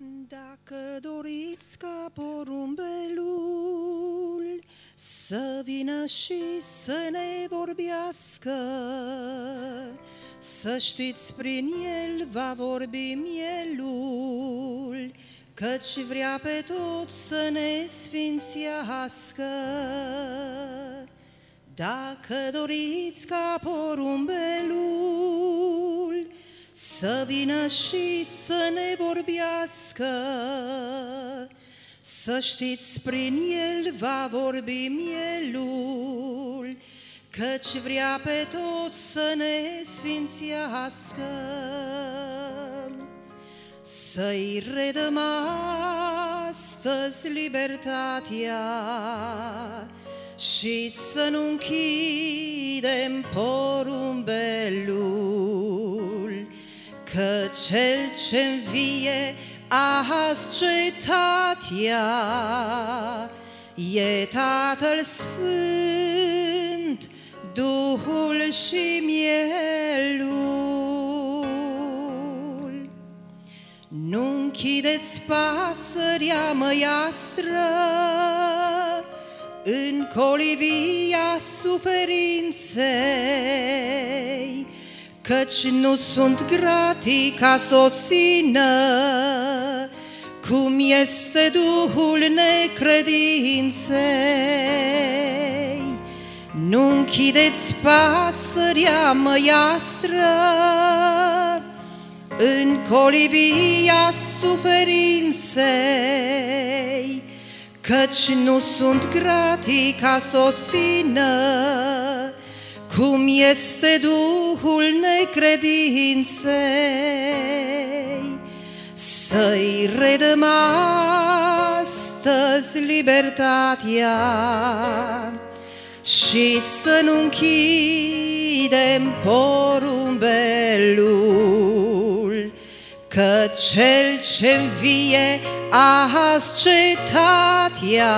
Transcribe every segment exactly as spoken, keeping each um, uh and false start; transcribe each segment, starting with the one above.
Dacă doriți ca porumbelul să vină și să ne vorbească, să știți, prin el va vorbi mielul, căci vrea pe toți să ne sfințească. Dacă doriți ca porumbelul să vină și să ne vorbească, să știți, prin el va vorbi mielul, căci vrea pe toți să ne sfințească. Să-i redăm astăzi libertatea și să nu închidem porumbelul, că cel ce învie azi cetatea e Tatăl Sfânt, Duhul și mielul. Nu închideți pasărea măiastră în colivia suferinței, căci nu sunt gratii ca să o țină, cum este Duhul necredinței. Nu închideți pasărea măiastră în colivia suferinței, căci nu sunt gratii ca să o țină, cum este Duhul necredinței. Să-i redăm astăzi libertatea și să nu închidem porumbelul, că cel ce învie azi cetatea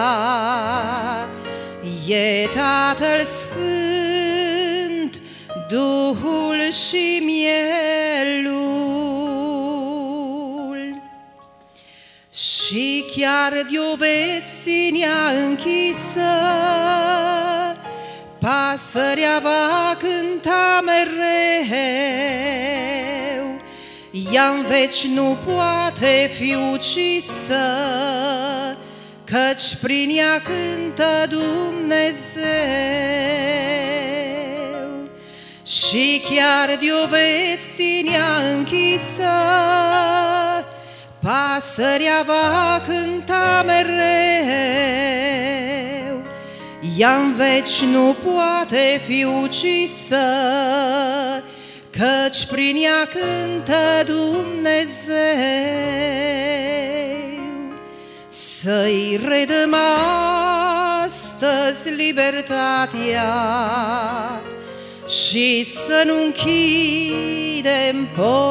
e Tatăl Sfânt, Duhul și mielul. Și chiar de-o veți ținea închisă, pasărea va cânta mereu, ea-n veci nu poate fi ucisă, căci prin ea cântă Dumnezeu. Și chiar de-o veți ținea închisă, pasărea va cânta mereu, ea-n veci nu poate fi ucisă, căci prin ea cântă Dumnezeu. Să-i redăm astăzi libertatea și să nu închidem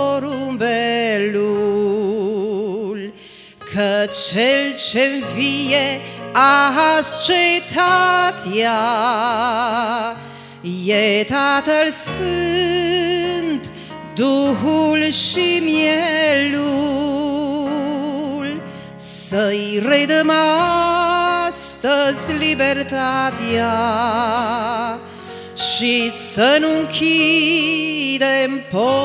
porumbelul, că cel ce învie azi cetatea e Tatăl Sfânt, Duhul și mielul. Să-i redăm astăzi libertatea și să nu închidem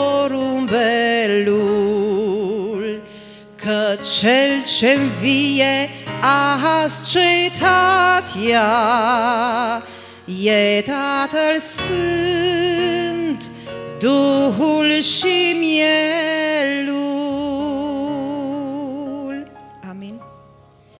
porumbelul, că cel ce învie azi cetatea e Tatăl Sfânt, Duhul și mielul.